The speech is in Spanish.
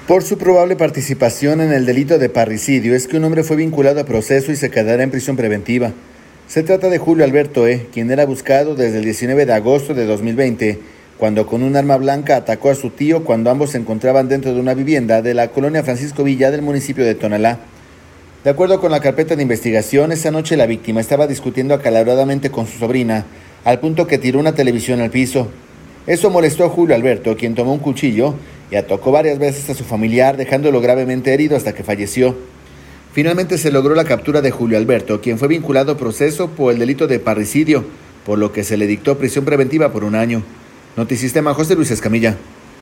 Por su probable participación en el delito de parricidio es que un hombre fue vinculado a proceso y se quedará en prisión preventiva. Se trata de Julio Alberto E., quien era buscado desde el 19 de agosto de 2020, cuando con un arma blanca atacó a su tío cuando ambos se encontraban dentro de una vivienda de la colonia Francisco Villa del municipio de Tonalá. De acuerdo con la carpeta de investigación, esa noche la víctima estaba discutiendo acaloradamente con su sobrina, al punto que tiró una televisión al piso. Eso molestó a Julio Alberto, quien tomó un cuchillo y atacó varias veces a su familiar, dejándolo gravemente herido hasta que falleció. Finalmente se logró la captura de Julio Alberto, quien fue vinculado a proceso por el delito de parricidio, por lo que se le dictó prisión preventiva por 1 año. Notisistema, José Luis Escamilla.